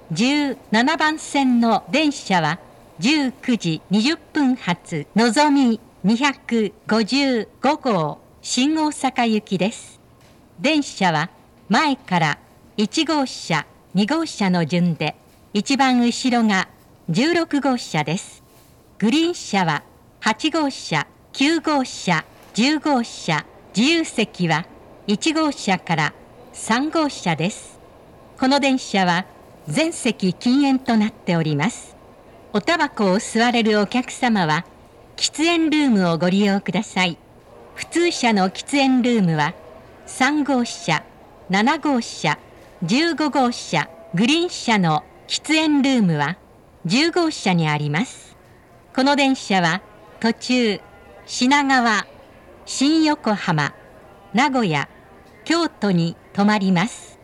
17番線の電車は19時20分発のぞみ255号新大阪行きです。電車は前から1号車、2号車の順で一番後ろが16号車です。グリーン車は8号車、9号車、10号車、自由席は1号車から3号車です。この電車は全席禁煙となっております。おタバコを吸われるお客様は喫煙ルームをご利用ください。普通車の喫煙ルームは3号車、7号車、15号車、グリーン車の喫煙ルームは10号車にあります。この電車は途中品川、新横浜、名古屋、京都に停まります。